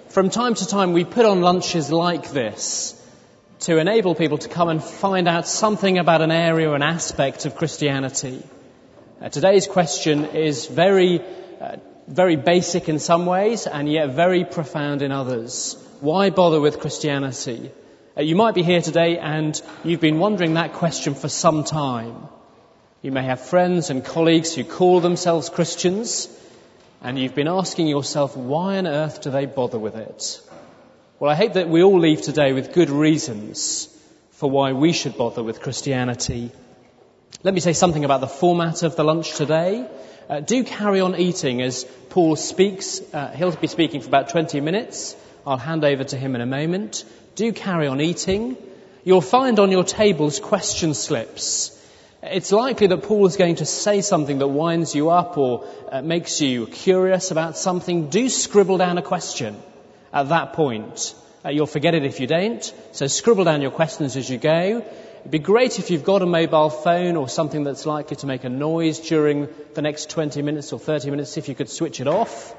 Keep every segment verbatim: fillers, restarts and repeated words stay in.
From time to time, we put on lunches like this to enable people to come and find out something about an area or an aspect of Christianity. Uh, today's question is very, uh, very basic in some ways and yet very profound in others. Why bother with Christianity? Uh, you might be here today and you've been wondering that question for some time. You may have friends and colleagues who call themselves Christians, and you've been asking yourself, why on earth do they bother with it? Well, I hope that we all leave today with good reasons for why we should bother with Christianity. Let me say something about the format of the lunch today. Uh, do carry on eating as Paul speaks. Uh, he'll be speaking for about twenty minutes. I'll hand over to him in a moment. Do carry on eating. You'll find on your tables question slips. It's likely that Paul is going to say something that winds you up or uh, makes you curious about something. Do scribble down a question at that point. Uh, you'll forget it if you don't. So scribble down your questions as you go. It'd be great if you've got a mobile phone or something that's likely to make a noise during the next twenty minutes or thirty minutes, if you could switch it off.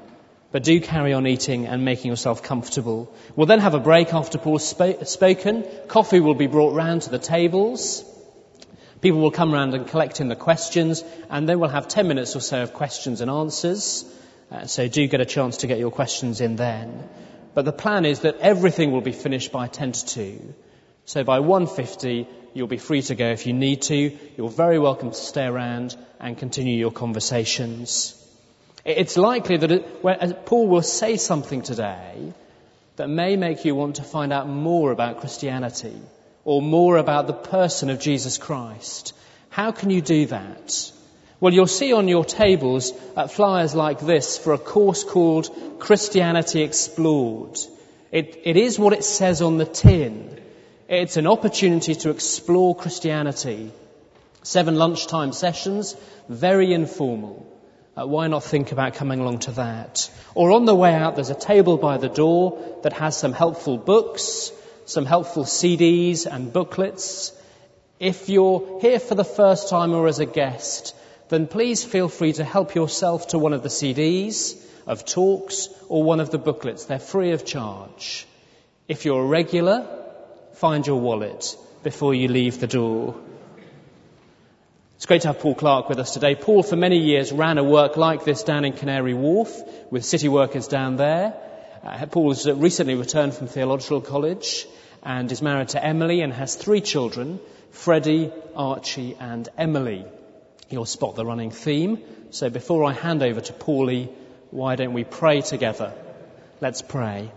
But do carry on eating and making yourself comfortable. We'll then have a break after Paul's sp- spoken. Coffee will be brought round to the tables. People will come round and collect in the questions, and then we'll have ten minutes or so of questions and answers. Uh, so do get a chance to get your questions in then. But the plan is that everything will be finished by ten to two. So by one fifty, you'll be free to go if you need to. You're very welcome to stay around and continue your conversations. It's likely that it, when, Paul will say something today that may make you want to find out more about Christianity, or more about the person of Jesus Christ. How can you do that? Well, you'll see on your tables uh, flyers like this for a course called Christianity Explored. It, it is what it says on the tin. It's an opportunity to explore Christianity. Seven lunchtime sessions, very informal. Uh, why not think about coming along to that? Or on the way out, there's a table by the door that has some helpful books, some helpful C Ds and booklets. If you're here for the first time or as a guest, then please feel free to help yourself to one of the C Ds of talks or one of the booklets. They're free of charge. If you're a regular, find your wallet before you leave the door. It's great to have Paul Clark with us today. Paul, for many years, ran a work like this down in Canary Wharf with city workers down there. Uh, Paul has recently returned from theological college and is married to Emily and has three children, Freddie, Archie and Emily. You'll spot the running theme. So before I hand over to Paulie, why don't we pray together? Let's pray.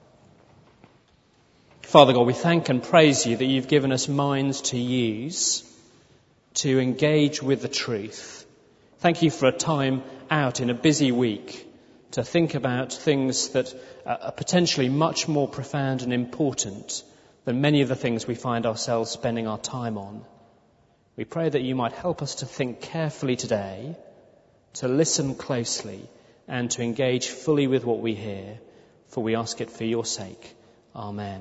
Father God, we thank and praise you that you've given us minds to use to engage with the truth. Thank you for a time out in a busy week to think about things that are potentially much more profound and important than many of the things we find ourselves spending our time on. We pray that you might help us to think carefully today, to listen closely, and to engage fully with what we hear, for we ask it for your sake. Amen.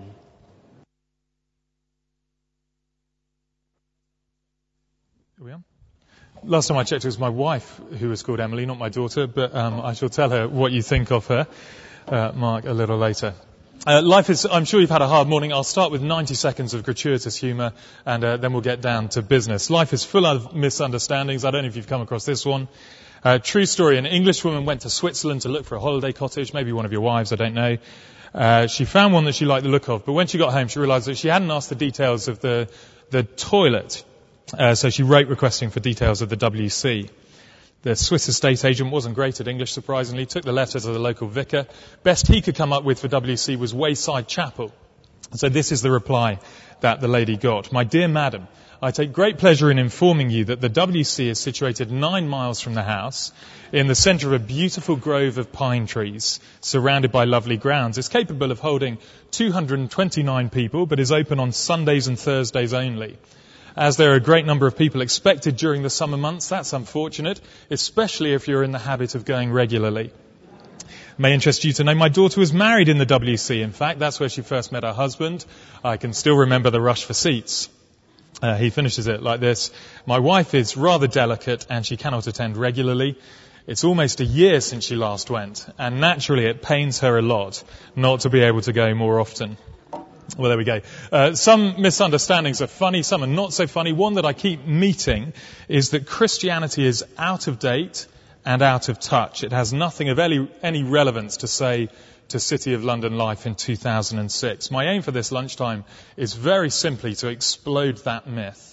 Are we on? Last time I checked, it was my wife who was called Emily, not my daughter, but um, I shall tell her what you think of her, uh, Mark, a little later. Uh, life is, I'm sure you've had a hard morning. I'll start with ninety seconds of gratuitous humour, and uh, then we'll get down to business. Life is full of misunderstandings. I don't know if you've come across this one. Uh, true story. An English woman went to Switzerland to look for a holiday cottage, maybe one of your wives, I don't know. Uh, she found one that she liked the look of, but when she got home, she realised that she hadn't asked the details of the, the toilet. Uh, so she wrote requesting for details of the W C. The Swiss estate agent wasn't great at English, surprisingly, took the letter to the local vicar. Best he could come up with for W C was Wayside Chapel. So this is the reply that the lady got. My dear madam, I take great pleasure in informing you that the W C is situated nine miles from the house in the centre of a beautiful grove of pine trees surrounded by lovely grounds. It's capable of holding two hundred twenty-nine people, but is open on Sundays and Thursdays only. As there are a great number of people expected during the summer months, that's unfortunate, especially if you're in the habit of going regularly. May interest you to know my daughter was married in the W C. In fact, that's where she first met her husband. I can still remember the rush for seats. Uh, he finishes it like this. My wife is rather delicate and she cannot attend regularly. It's almost a year since she last went, and naturally it pains her a lot not to be able to go more often. Well, there we go. Uh, some misunderstandings are funny, some are not so funny. One that I keep meeting is that Christianity is out of date and out of touch. It has nothing of any, any relevance to say to City of London life in two thousand six. My aim for this lunchtime is very simply to explode that myth.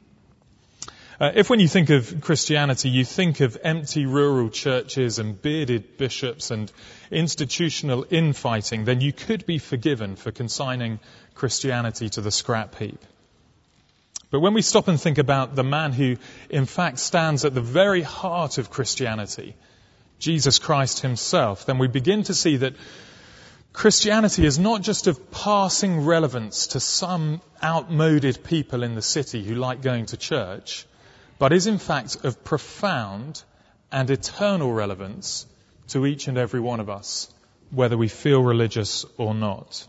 Uh, if when you think of Christianity, you think of empty rural churches and bearded bishops and institutional infighting, then you could be forgiven for consigning Christianity to the scrap heap. But when we stop and think about the man who, in fact, stands at the very heart of Christianity, Jesus Christ himself, then we begin to see that Christianity is not just of passing relevance to some outmoded people in the city who like going to church, but is in fact of profound and eternal relevance to each and every one of us, whether we feel religious or not.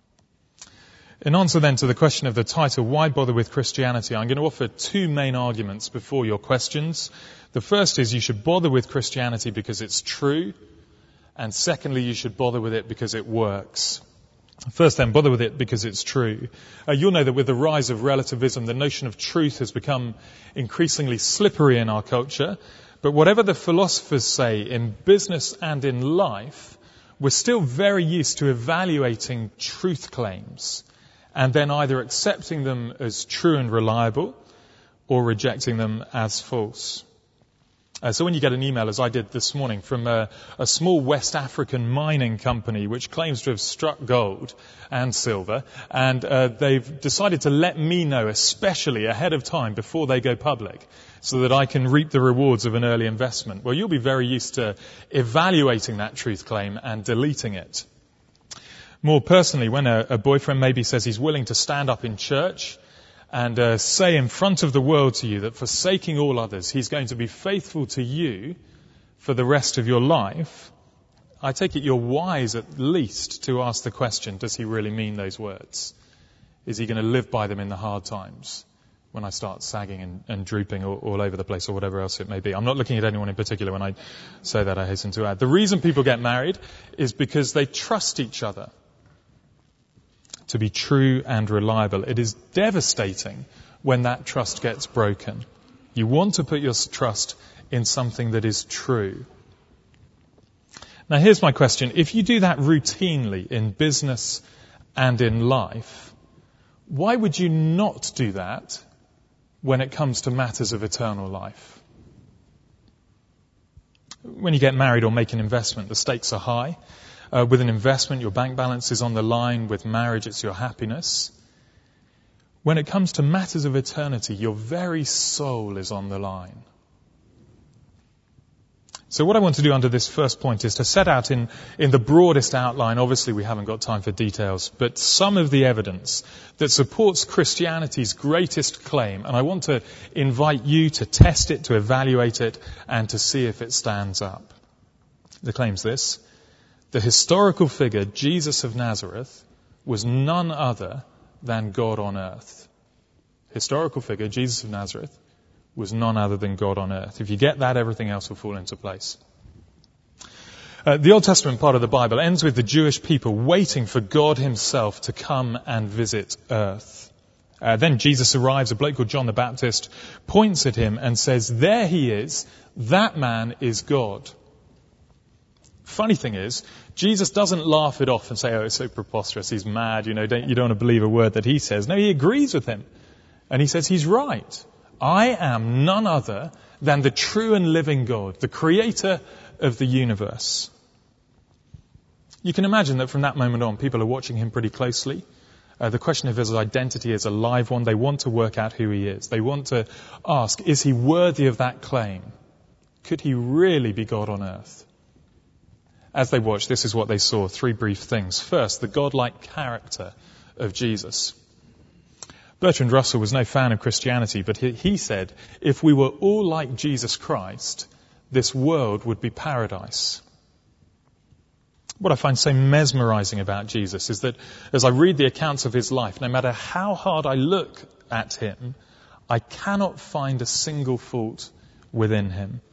In answer then to the question of the title, why bother with Christianity, I'm going to offer two main arguments before your questions. The first is you should bother with Christianity because it's true, and secondly, you should bother with it because it works. First then, bother with it because it's true. Uh, you'll know that with the rise of relativism, the notion of truth has become increasingly slippery in our culture. But whatever the philosophers say in business and in life, we're still very used to evaluating truth claims and then either accepting them as true and reliable or rejecting them as false. Uh, so when you get an email, as I did this morning, from a, a small West African mining company which claims to have struck gold and silver, and uh, they've decided to let me know, especially ahead of time before they go public, so that I can reap the rewards of an early investment. Well, you'll be very used to evaluating that truth claim and deleting it. More personally, when a, a boyfriend maybe says he's willing to stand up in church and uh, say in front of the world to you that forsaking all others, he's going to be faithful to you for the rest of your life, I take it you're wise at least to ask the question, does he really mean those words? Is he going to live by them in the hard times when I start sagging and, and drooping all, all over the place or whatever else it may be? I'm not looking at anyone in particular when I say that, I hasten to add. The reason people get married is because they trust each other to be true and reliable. It is devastating when that trust gets broken. You want to put your trust in something that is true. Now here's my question. If you do that routinely in business and in life, why would you not do that when it comes to matters of eternal life? When you get married or make an investment, the stakes are high. Uh, with an investment, your bank balance is on the line. With marriage, it's your happiness. When it comes to matters of eternity, your very soul is on the line. So what I want to do under this first point is to set out in, in the broadest outline, obviously we haven't got time for details, but some of the evidence that supports Christianity's greatest claim, and I want to invite you to test it, to evaluate it, and to see if it stands up. The claim's this: the historical figure, Jesus of Nazareth, was none other than God on earth. Historical figure, Jesus of Nazareth, was none other than God on earth. If you get that, everything else will fall into place. Uh, the Old Testament part of the Bible ends with the Jewish people waiting for God himself to come and visit earth. Uh, then Jesus arrives, a bloke called John the Baptist points at him and says, there he is, that man is God. Funny thing is, Jesus doesn't laugh it off and say, oh, it's so preposterous, he's mad, you know, don't, you don't want to believe a word that he says. No, he agrees with him. And he says, he's right. I am none other than the true and living God, the creator of the universe. You can imagine that from that moment on, people are watching him pretty closely. Uh, the question of his identity is a live one. They want to work out who he is. They want to ask, is he worthy of that claim? Could he really be God on earth? As they watched, this is what they saw, three brief things. First, the godlike character of Jesus. Bertrand Russell was no fan of Christianity, but he, he said, if we were all like Jesus Christ, this world would be paradise. What I find so mesmerizing about Jesus is that as I read the accounts of his life, no matter how hard I look at him, I cannot find a single fault within him.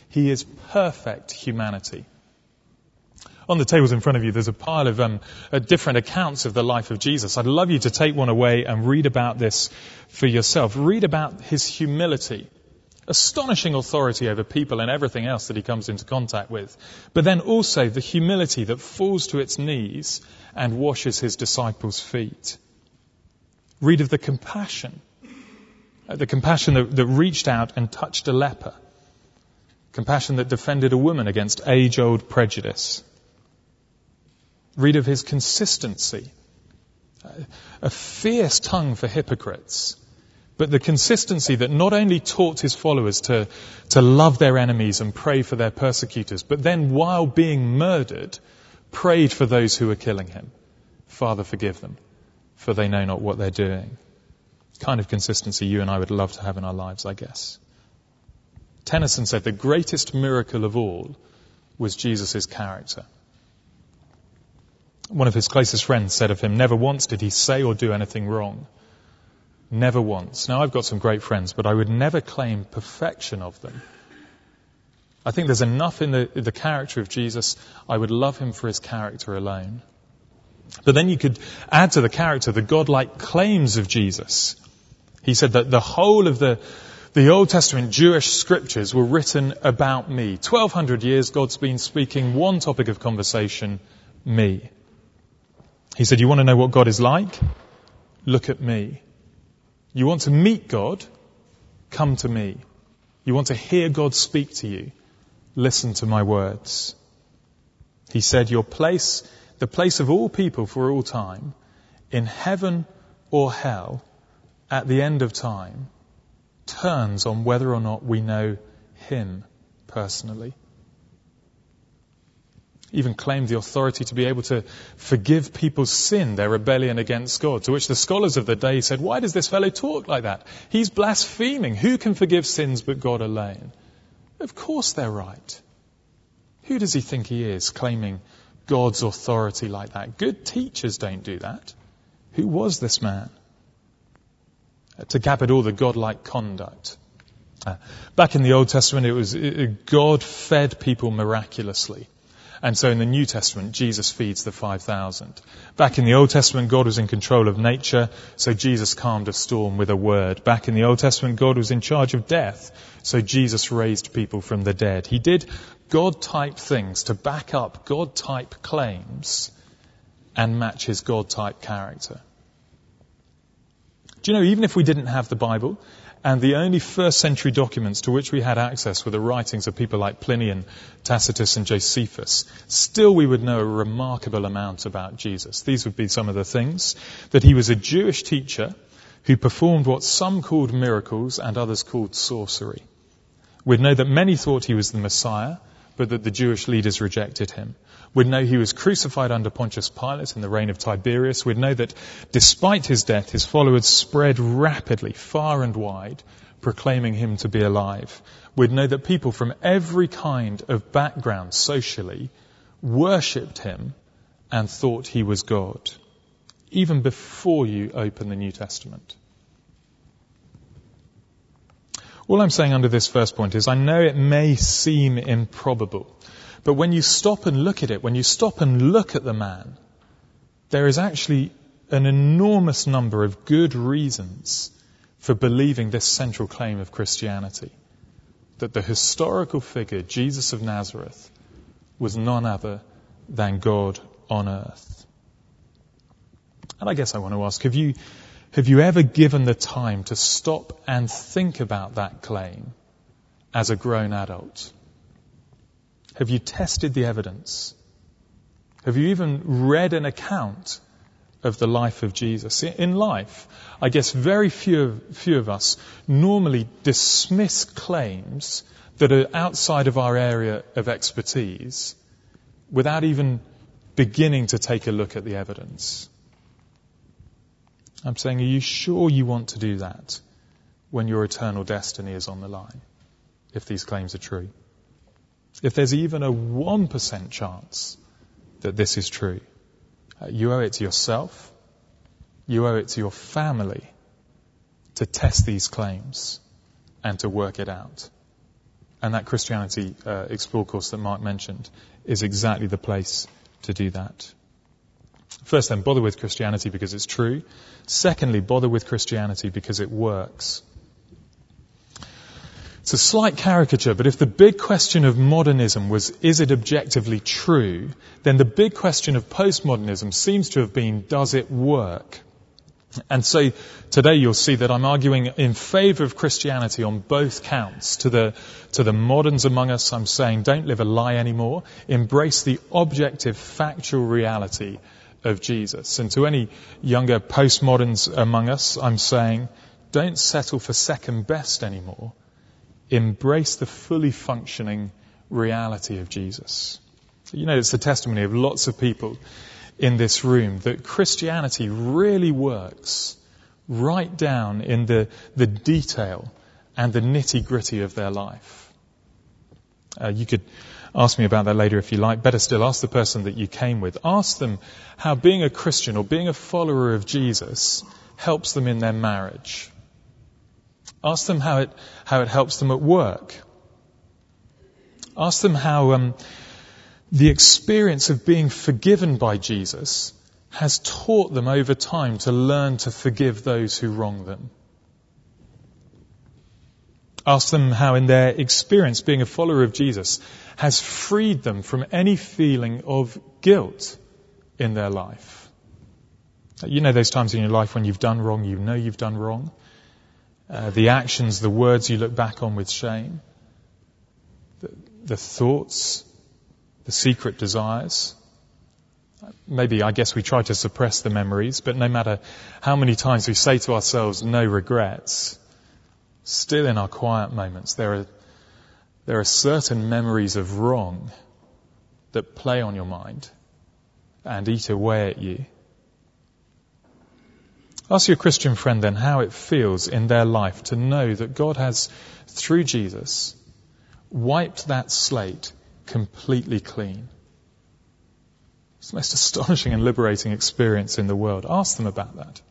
He is perfect humanity. On the tables in front of you, there's a pile of um, uh, different accounts of the life of Jesus. I'd love you to take one away and read about this for yourself. Read about his humility, astonishing authority over people and everything else that he comes into contact with. But then also the humility that falls to its knees and washes his disciples' feet. Read of the compassion, uh, the compassion that, that reached out and touched a leper. Compassion that defended a woman against age-old prejudice. Read of his consistency, a fierce tongue for hypocrites, but the consistency that not only taught his followers to, to love their enemies and pray for their persecutors, but then while being murdered, prayed for those who were killing him. Father, forgive them, for they know not what they're doing. Kind of consistency you and I would love to have in our lives, I guess. Tennyson said the greatest miracle of all was Jesus' character. One of his closest friends said of him, never once did he say or do anything wrong. Never once. Now, I've got some great friends, but I would never claim perfection of them. I think there's enough in the, the character of Jesus. I would love him for his character alone. But then you could add to the character the godlike claims of Jesus. He said that the whole of the, the Old Testament Jewish scriptures were written about me. twelve hundred years God's been speaking one topic of conversation, me. He said, you want to know what God is like? Look at me. You want to meet God? Come to me. You want to hear God speak to you? Listen to my words. He said, your place, the place of all people for all time, in heaven or hell, at the end of time, turns on whether or not we know him personally. Even claimed the authority to be able to forgive people's sin, their rebellion against God. To which the scholars of the day said, why does this fellow talk like that? He's blaspheming. Who can forgive sins but God alone? Of course they're right. Who does he think he is, claiming God's authority like that? Good teachers don't do that. Who was this man? To cap it all, the godlike conduct. Uh, back in the Old Testament, it was it, God fed people miraculously. And so in the New Testament, Jesus feeds the five thousand. Back in the Old Testament, God was in control of nature, so Jesus calmed a storm with a word. Back in the Old Testament, God was in charge of death, so Jesus raised people from the dead. He did God-type things to back up God-type claims and match his God-type character. Do you know, even if we didn't have the Bible, and the only first century documents to which we had access were the writings of people like Pliny and Tacitus and Josephus, still we would know a remarkable amount about Jesus. These would be some of the things. That he was a Jewish teacher who performed what some called miracles and others called sorcery. We'd know that many thought he was the Messiah, but that the Jewish leaders rejected him. We'd know he was crucified under Pontius Pilate in the reign of Tiberius. We'd know that despite his death, his followers spread rapidly, far and wide, proclaiming him to be alive. We'd know that people from every kind of background socially worshipped him and thought he was God, even before you open the New Testament. All I'm saying under this first point is I know it may seem improbable, but when you stop and look at it, when you stop and look at the man, there is actually an enormous number of good reasons for believing this central claim of Christianity, that the historical figure, Jesus of Nazareth, was none other than God on earth. And I guess I want to ask, have you, have you ever given the time to stop and think about that claim as a grown adult? Have you tested the evidence? Have you even read an account of the life of Jesus? In life, I guess very few, few of us normally dismiss claims that are outside of our area of expertise without even beginning to take a look at the evidence. I'm saying, are you sure you want to do that when your eternal destiny is on the line, if these claims are true? If there's even a one percent chance that this is true, uh, you owe it to yourself, you owe it to your family to test these claims and to work it out. And that Christianity uh, Explored course that Mark mentioned is exactly the place to do that. First then, bother with Christianity because it's true. Secondly, bother with Christianity because it works. It's a slight caricature, but if the big question of modernism was, is it objectively true, then the big question of postmodernism seems to have been, does it work? And so today you'll see that I'm arguing in favour of Christianity on both counts. To the, to the moderns among us, I'm saying don't live a lie anymore. Embrace the objective, factual reality of Jesus. And to any younger postmoderns among us, I'm saying don't settle for second best anymore. Embrace the fully functioning reality of Jesus. You know, it's the testimony of lots of people in this room that Christianity really works right down in the, the detail and the nitty-gritty of their life. Uh, you could ask me about that later if you like. Better still, ask the person that you came with. Ask them how being a Christian or being a follower of Jesus helps them in their marriage. Ask them how it, how it helps them at work. Ask them how um, the experience of being forgiven by Jesus has taught them over time to learn to forgive those who wrong them. Ask them how in their experience being a follower of Jesus has freed them from any feeling of guilt in their life. You know those times in your life when you've done wrong, you know you've done wrong. Uh, the actions, the words you look back on with shame. The, the thoughts, the secret desires. Maybe, I guess we try to suppress the memories, but no matter how many times we say to ourselves, no regrets, still in our quiet moments, there are, there are certain memories of wrong that play on your mind and eat away at you. Ask your Christian friend then how it feels in their life to know that God has, through Jesus, wiped that slate completely clean. It's the most astonishing and liberating experience in the world. Ask them about that.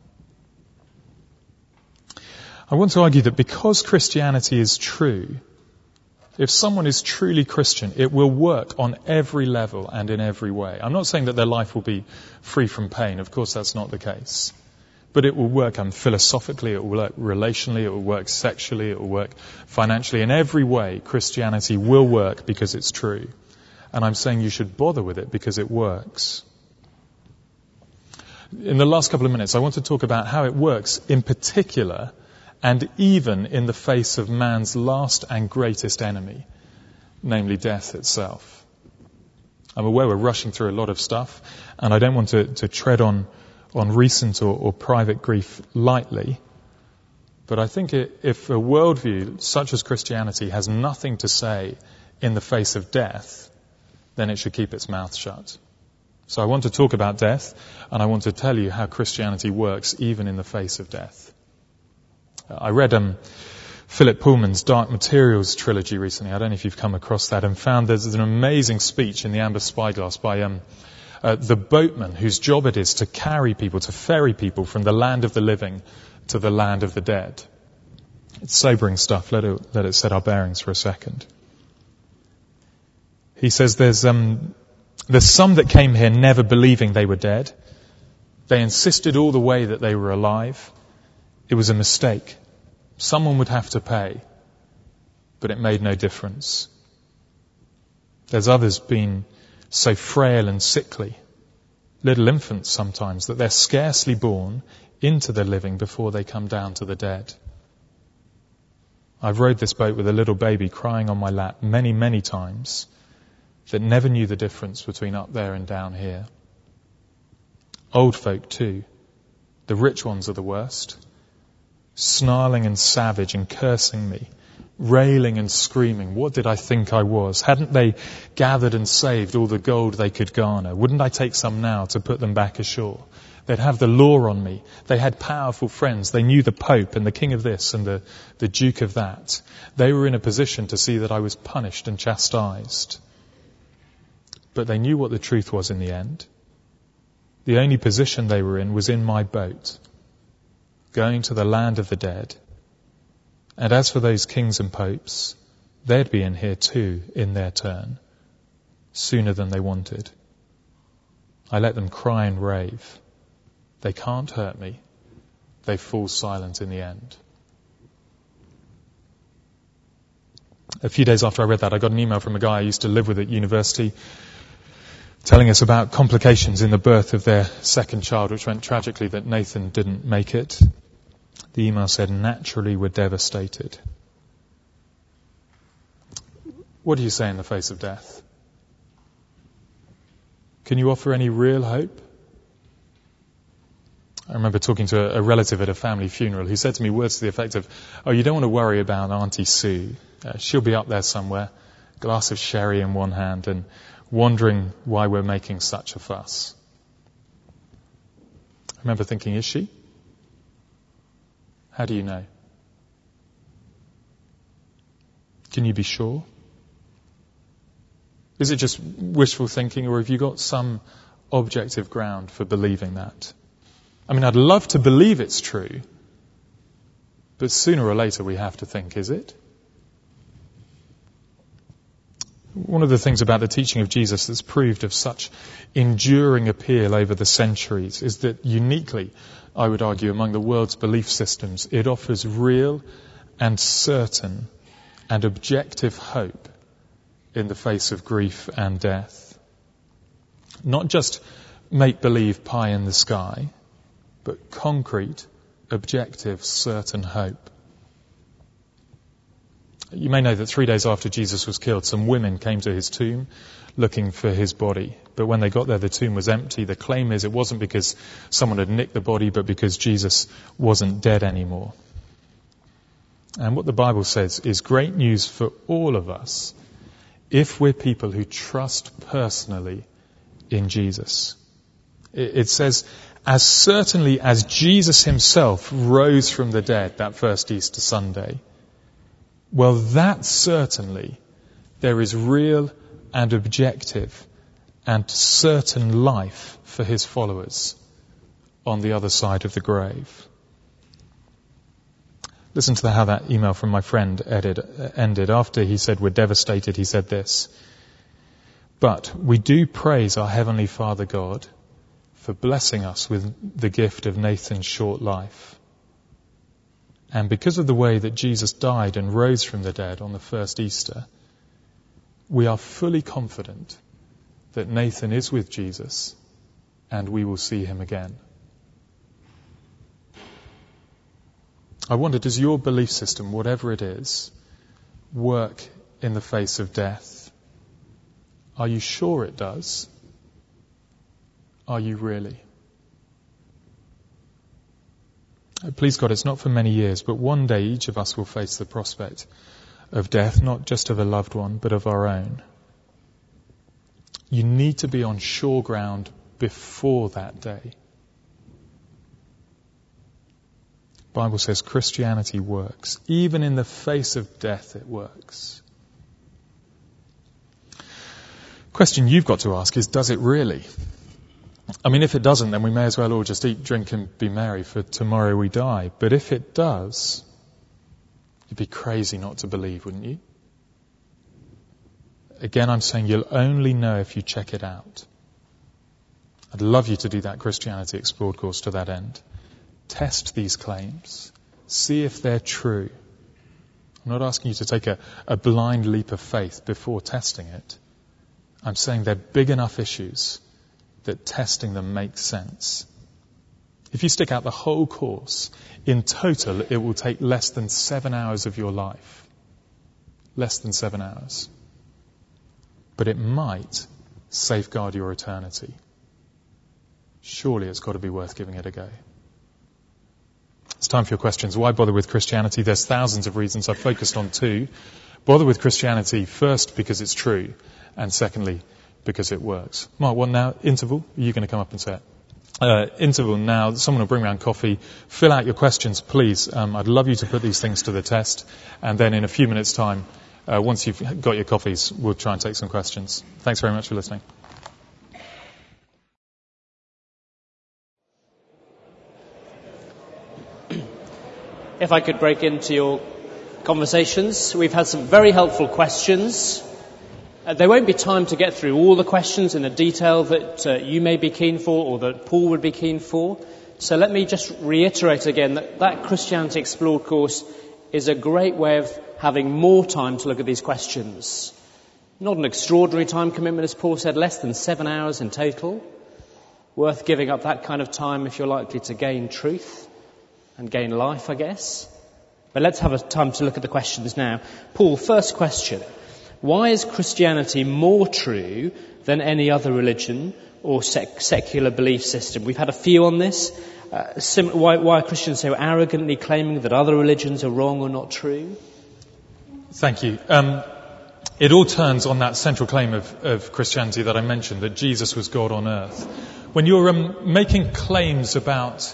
I want to argue that because Christianity is true, if someone is truly Christian, it will work on every level and in every way. I'm not saying that their life will be free from pain. Of course, that's not the case. But it will work um, philosophically, it will work relationally, it will work sexually, it will work financially. In every way, Christianity will work because it's true. And I'm saying you should bother with it because it works. In the last couple of minutes, I want to talk about how it works in particular and even in the face of man's last and greatest enemy, namely death itself. I'm aware we're rushing through a lot of stuff, and I don't want to, to tread on on recent or, or private grief lightly. But I think it, if a worldview such as Christianity has nothing to say in the face of death, then it should keep its mouth shut. So I want to talk about death, and I want to tell you how Christianity works even in the face of death. I read um, Philip Pullman's Dark Materials trilogy recently. I don't know if you've come across that, and found there's an amazing speech in the Amber Spyglass by um, Uh, the boatman whose job it is to carry people, to ferry people from the land of the living to the land of the dead. It's sobering stuff. Let it, let it set our bearings for a second. He says there's, um, there's some that came here never believing they were dead. They insisted all the way that they were alive. It was a mistake. Someone would have to pay. But it made no difference. There's others been so frail and sickly, little infants sometimes, that they're scarcely born into the living before they come down to the dead. I've rowed this boat with a little baby crying on my lap many, many times that never knew the difference between up there and down here. Old folk too. The rich ones are the worst. Snarling and savage and cursing me. Railing and screaming, what did I think I was? Hadn't they gathered and saved all the gold they could garner? Wouldn't I take some now to put them back ashore? They'd have the law on me. They had powerful friends. They knew the Pope and the King of this and the, the Duke of that. They were in a position to see that I was punished and chastised. But they knew what the truth was in the end. The only position they were in was in my boat, going to the land of the dead. And as for those kings and popes, they'd be in here too, in their turn, sooner than they wanted. I let them cry and rave. They can't hurt me. They fall silent in the end. A few days after I read that, I got an email from a guy I used to live with at university telling us about complications in the birth of their second child, which went tragically that Nathan didn't make it. The email said, naturally we're devastated. What do you say in the face of death? Can you offer any real hope? I remember talking to a relative at a family funeral who said to me words to the effect of, oh, you don't want to worry about Auntie Sue. Uh, she'll be up there somewhere, glass of sherry in one hand and wondering why we're making such a fuss. I remember thinking, is she? How do you know? Can you be sure? Is it just wishful thinking, or have you got some objective ground for believing that? I mean, I'd love to believe it's true, but sooner or later we have to think, is it? One of the things about the teaching of Jesus that's proved of such enduring appeal over the centuries is that uniquely, I would argue, among the world's belief systems, it offers real and certain and objective hope in the face of grief and death. Not just make-believe pie in the sky, but concrete, objective, certain hope. You may know that three days after Jesus was killed, some women came to his tomb looking for his body. But when they got there, the tomb was empty. The claim is it wasn't because someone had nicked the body, but because Jesus wasn't dead anymore. And what the Bible says is great news for all of us if we're people who trust personally in Jesus. It says, as certainly as Jesus himself rose from the dead that first Easter Sunday, well, that certainly there is real and objective and certain life for his followers on the other side of the grave. Listen to how that email from my friend ended. After he said we're devastated, he said this: but we do praise our Heavenly Father God for blessing us with the gift of Nathan's short life. And because of the way that Jesus died and rose from the dead on the first Easter, we are fully confident that Nathan is with Jesus and we will see him again. I wonder, does your belief system, whatever it is, work in the face of death? Are you sure it does? Are you really? Please God, it's not for many years, but one day each of us will face the prospect of death, not just of a loved one, but of our own. You need to be on sure ground before that day. The Bible says Christianity works. Even in the face of death, it works. Question you've got to ask is, does it really? I mean, if it doesn't, then we may as well all just eat, drink and be merry, for tomorrow we die. But if it does, you'd be crazy not to believe, wouldn't you? Again, I'm saying you'll only know if you check it out. I'd love you to do that Christianity Explored course to that end. Test these claims. See if they're true. I'm not asking you to take a, a blind leap of faith before testing it. I'm saying they're big enough issues that testing them makes sense. If you stick out the whole course, in total it will take less than seven hours of your life. Less than seven hours. But it might safeguard your eternity. Surely it's got to be worth giving it a go. It's time for your questions. Why bother with Christianity? There's thousands of reasons. I've focused on two. Bother with Christianity first because it's true, and secondly because it works. Mark, what now? Interval? Are you going to come up and say it? Uh, interval now. Someone will bring around coffee. Fill out your questions, please. Um, I'd love you to put these things to the test. And then in a few minutes' time, uh, once you've got your coffees, we'll try and take some questions. Thanks very much for listening. If I could break into your conversations. We've had some very helpful questions. Uh, there won't be time to get through all the questions in the detail that uh, you may be keen for or that Paul would be keen for. So let me just reiterate again that that Christianity Explored course is a great way of having more time to look at these questions. Not an extraordinary time commitment, as Paul said, less than seven hours in total. Worth giving up that kind of time if you're likely to gain truth and gain life, I guess. But let's have a time to look at the questions now. Paul, first question. Why is Christianity more true than any other religion or sec- secular belief system? We've had a few on this. Uh, sim- why, why are Christians so arrogantly claiming that other religions are wrong or not true? Thank you. Um, it all turns on that central claim of, of Christianity that I mentioned, that Jesus was God on earth. When you're um, making claims about,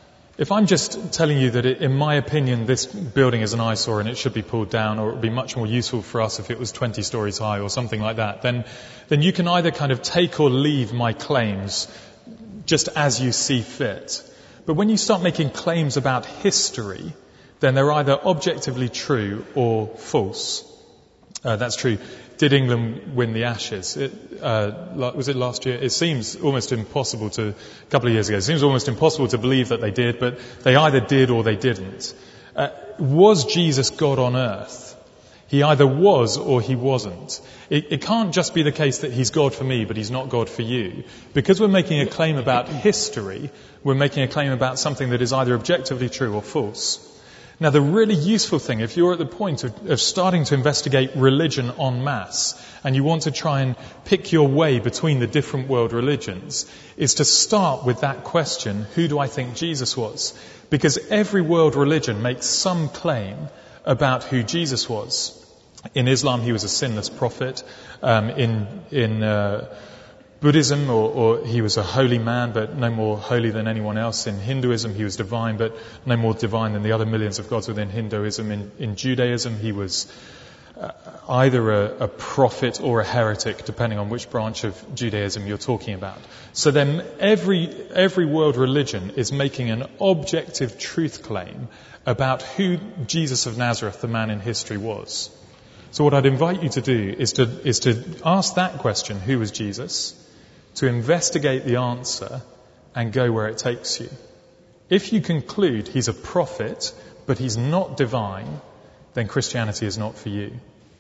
if I'm just telling you that it, in my opinion this building is an eyesore and it should be pulled down, or it would be much more useful for us if it was twenty stories high or something like that, then then you can either kind of take or leave my claims just as you see fit. But when you start making claims about history, then they're either objectively true or false. Uh, that's true. Did England win the Ashes? It, uh, was it last year? It seems almost impossible to, a couple of years ago, it seems almost impossible to believe that they did, but they either did or they didn't. Uh, was Jesus God on earth? He either was or he wasn't. It, it can't just be the case that he's God for me, but he's not God for you. Because we're making a claim about history, we're making a claim about something that is either objectively true or false. Now, the really useful thing, if you're at the point of, of starting to investigate religion en masse, and you want to try and pick your way between the different world religions, is to start with that question, who do I think Jesus was? Because every world religion makes some claim about who Jesus was. In Islam, he was a sinless prophet. Um, in in uh, Buddhism, or, or he was a holy man, but no more holy than anyone else. In Hinduism, he was divine, but no more divine than the other millions of gods within Hinduism. In, in Judaism, he was uh, either a, a prophet or a heretic, depending on which branch of Judaism you're talking about. So then every, every world religion is making an objective truth claim about who Jesus of Nazareth, the man in history, was. So what I'd invite you to do is to, is to ask that question, who was Jesus? To investigate the answer and go where it takes you. If you conclude he's a prophet, but he's not divine, then Christianity is not for you.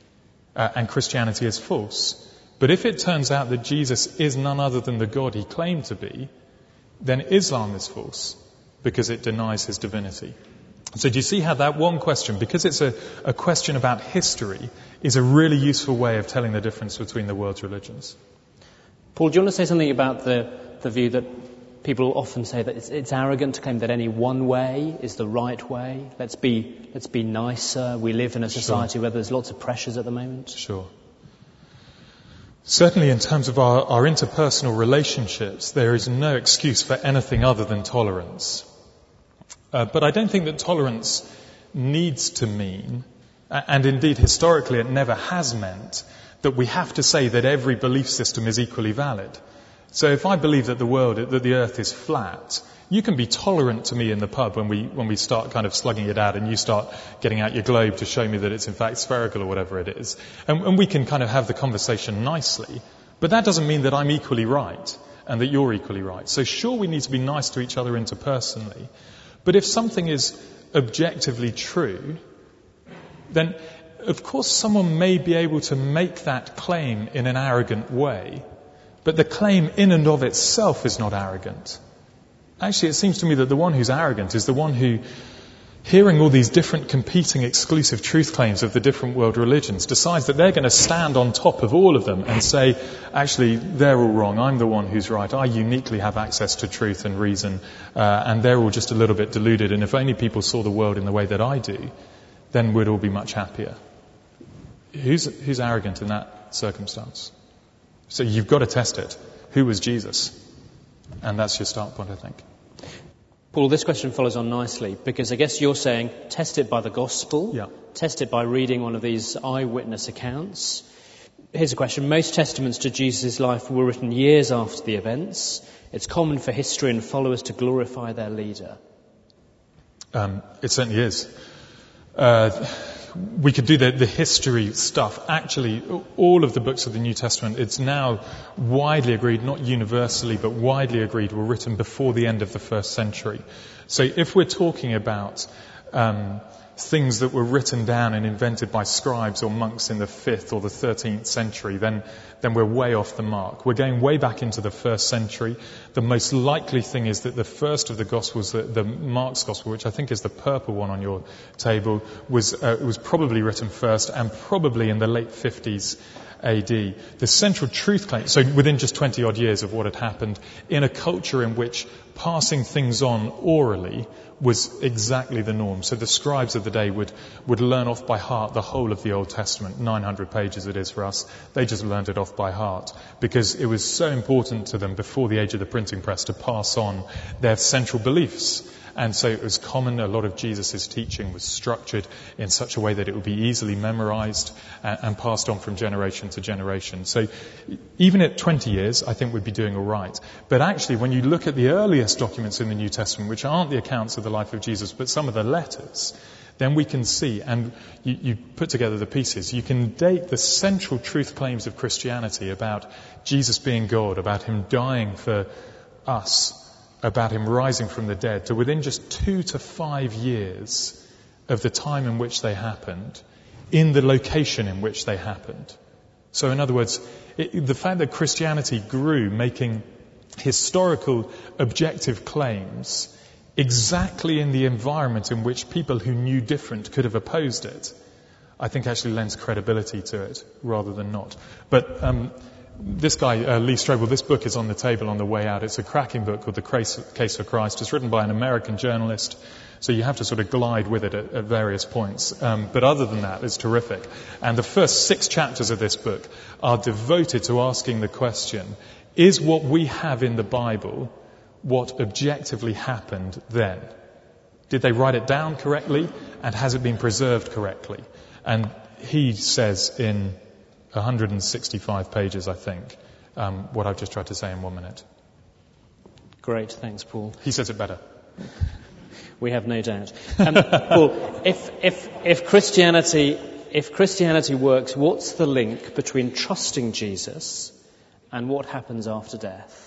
Uh, and Christianity is false. But if it turns out that Jesus is none other than the God he claimed to be, then Islam is false, because it denies his divinity. So do you see how that one question, because it's a, a question about history, is a really useful way of telling the difference between the world's religions? Paul, do you want to say something about the, the view that people often say that it's, it's arrogant to claim that any one way is the right way? Let's be, let's be nicer. We live in a society sure. where there's lots of pressures at the moment. Sure. Certainly in terms of our, our interpersonal relationships, there is no excuse for anything other than tolerance. Uh, but I don't think that tolerance needs to mean, and indeed historically it never has meant, that we have to say that every belief system is equally valid. So if I believe that the world, that the earth is flat, you can be tolerant to me in the pub when we when we start kind of slugging it out and you start getting out your globe to show me that it's in fact spherical or whatever it is. And, and we can kind of have the conversation nicely. But that doesn't mean that I'm equally right and that you're equally right. So sure, we need to be nice to each other interpersonally. But if something is objectively true, then of course someone may be able to make that claim in an arrogant way, but the claim in and of itself is not arrogant. Actually, it seems to me that the one who's arrogant is the one who, hearing all these different competing exclusive truth claims of the different world religions, decides that they're going to stand on top of all of them and say, actually, they're all wrong, I'm the one who's right, I uniquely have access to truth and reason, uh, and they're all just a little bit deluded, and if only people saw the world in the way that I do, then we'd all be much happier. Who's, who's arrogant in that circumstance? So you've got to test it. Who was Jesus? And that's your start point, I think. Paul, this question follows on nicely, because I guess you're saying test it by the gospel, yeah. test it by reading one of these eyewitness accounts. Here's a question. Most testaments to Jesus' life were written years after the events. It's common for history and followers to glorify their leader. Um, it certainly is. Uh, we could do the, the history stuff. Actually, all of the books of the New Testament, it's now widely agreed, not universally, but widely agreed, were written before the end of the first century. So if we're talking about um, things that were written down and invented by scribes or monks in the fifth or the thirteenth century, then then we're way off the mark. We're going way back into the first century. The most likely thing is that the first of the Gospels, the, the Mark's Gospel, which I think is the purple one on your table, was uh, was probably written first and probably in the late fifties A D. The central truth claim, so within just twenty odd years of what had happened, in a culture in which passing things on orally was exactly the norm. So the scribes of the day would, would learn off by heart the whole of the Old Testament, nine hundred pages it is for us. They just learned it off by heart because it was so important to them before the age of the printing press to pass on their central beliefs. And so it was common, a lot of Jesus' teaching was structured in such a way that it would be easily memorized and, and passed on from generation to generation. So even at twenty years, I think we'd be doing all right. But actually, when you look at the earliest documents in the New Testament, which aren't the accounts of the life of Jesus, but some of the letters, then we can see, and you, you put together the pieces, you can date the central truth claims of Christianity about Jesus being God, about him dying for us, about him rising from the dead, to within just two to five years of the time in which they happened, in the location in which they happened. So in other words, it, the fact that Christianity grew making historical, objective claims exactly in the environment in which people who knew different could have opposed it, I think actually lends credibility to it rather than not. But um, this guy, uh, Lee Strobel, this book is on the table on the way out. It's a cracking book called The Case for Christ. It's written by an American journalist, so you have to sort of glide with it at, at various points. Um, but other than that, it's terrific. And the first six chapters of this book are devoted to asking the question, is what we have in the Bible what objectively happened then? Did they write it down correctly? And has it been preserved correctly? And he says in one hundred sixty-five pages, I think, um, what I've just tried to say in one minute. Great, thanks, Paul. He says it better. We have no doubt. Um, Paul, if, if, if Christianity, if Christianity works, what's the link between trusting Jesus and what happens after death?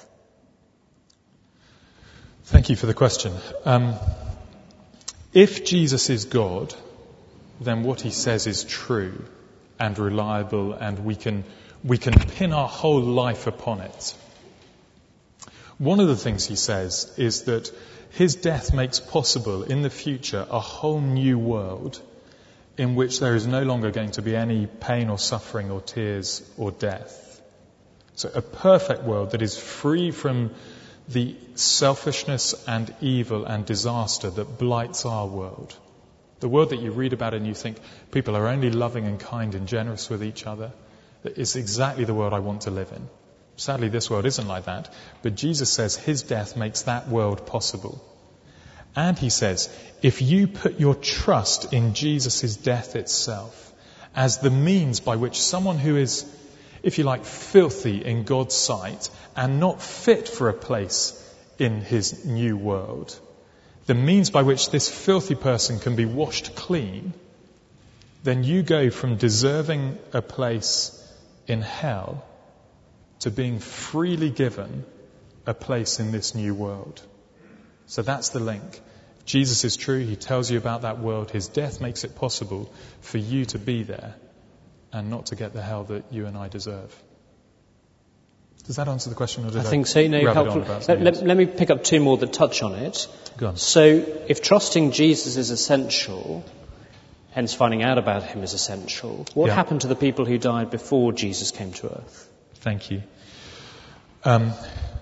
Thank you for the question. Um, if Jesus is God, then what he says is true and reliable, and we can we can pin our whole life upon it. One of the things he says is that his death makes possible in the future a whole new world in which there is no longer going to be any pain or suffering or tears or death. So a perfect world that is free from the selfishness and evil and disaster that blights our world. The world that you read about and you think people are only loving and kind and generous with each other. It's exactly the world I want to live in. Sadly, this world isn't like that. But Jesus says his death makes that world possible. And he says, if you put your trust in Jesus' death itself as the means by which someone who is, if you like, filthy in God's sight and not fit for a place in his new world, the means by which this filthy person can be washed clean, then you go from deserving a place in hell to being freely given a place in this new world. So that's the link. Jesus is true. He tells you about that world. His death makes it possible for you to be there and not to get the hell that you and I deserve. Does that answer the question? Or did I, I think so. No, helpful. Let, let, let me pick up two more that touch on it. Go on. So, if trusting Jesus is essential, hence finding out about him is essential, what yeah. happened to the people who died before Jesus came to earth? Thank you. Um,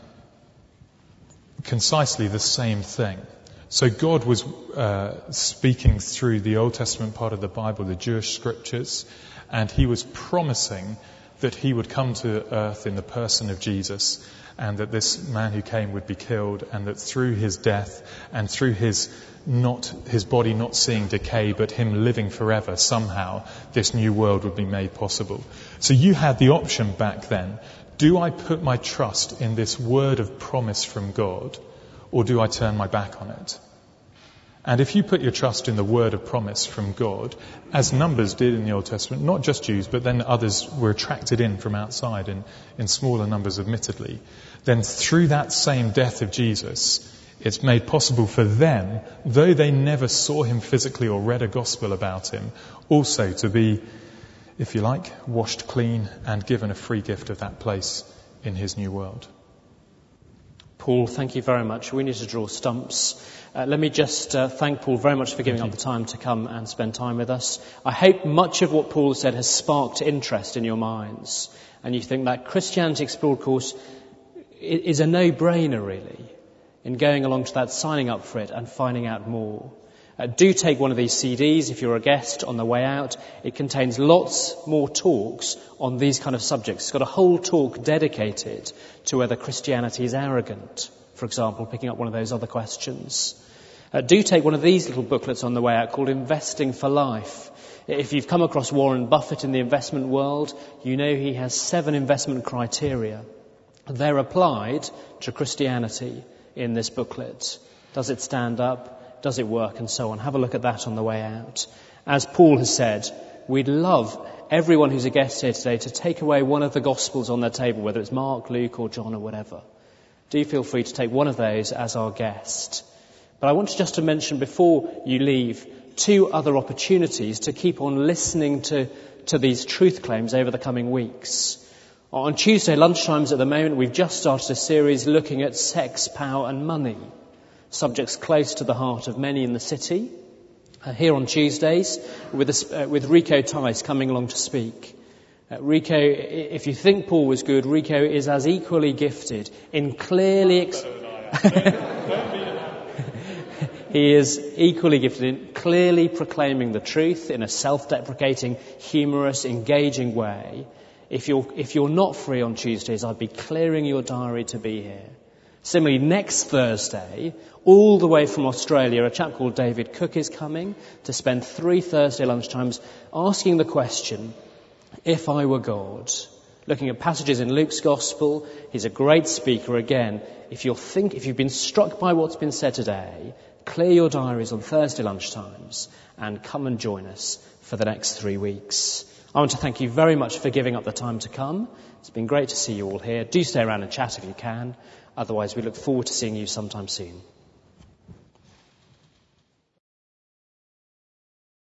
concisely the same thing. So God was uh, speaking through the Old Testament part of the Bible, the Jewish scriptures, and he was promising that he would come to earth in the person of Jesus, and that this man who came would be killed, and that through his death and through his not his body not seeing decay, but him living forever, somehow this new world would be made possible. So you had the option back then: do I put my trust in this word of promise from God, or do I turn my back on it? And if you put your trust in the word of promise from God, as numbers did in the Old Testament, not just Jews, but then others were attracted in from outside in, in smaller numbers admittedly, then through that same death of Jesus, it's made possible for them, though they never saw him physically or read a gospel about him, also to be, if you like, washed clean and given a free gift of that place in his new world. Paul, thank you very much. We need to draw stumps. Uh, let me just uh, thank Paul very much for giving up the time to come and spend time with us. I hope much of what Paul said has sparked interest in your minds, and you think that Christianity Explored course is a no-brainer, really, in going along to that, signing up for it and finding out more. Uh, do take one of these C Ds if you're a guest on the way out. It contains lots more talks on these kind of subjects. It's got a whole talk dedicated to whether Christianity is arrogant, for example, picking up one of those other questions. Uh, do take one of these little booklets on the way out called Investing for Life. If you've come across Warren Buffett in the investment world, you know he has seven investment criteria. They're applied to Christianity in this booklet. Does it stand up? Does it work? And so on. Have a look at that on the way out. As Paul has said, we'd love everyone who's a guest here today to take away one of the Gospels on their table, whether it's Mark, Luke or John or whatever. Do feel free to take one of those as our guest. But I want just to mention before you leave two other opportunities to keep on listening to, to these truth claims over the coming weeks. On Tuesday lunchtimes at the moment, we've just started a series looking at sex, power and money, subjects close to the heart of many in the city. Uh, here on Tuesdays, with, a, uh, with Rico Tice coming along to speak. Uh, Rico, if you think Paul was good, Rico is as equally gifted in clearly... Ex- he is equally gifted in clearly proclaiming the truth in a self-deprecating, humorous, engaging way. If you're, if you're not free on Tuesdays, I'd be clearing your diary to be here. Similarly, next Thursday, all the way from Australia, a chap called David Cook is coming to spend three Thursday lunchtimes asking the question, if I were God, looking at passages in Luke's Gospel. He's a great speaker again. If you'll think, if you've been struck by what's been said today, clear your diaries on Thursday lunchtimes and come and join us for the next three weeks. I want to thank you very much for giving up the time to come. It's been great to see you all here. Do stay around and chat if you can. Otherwise, we look forward to seeing you sometime soon.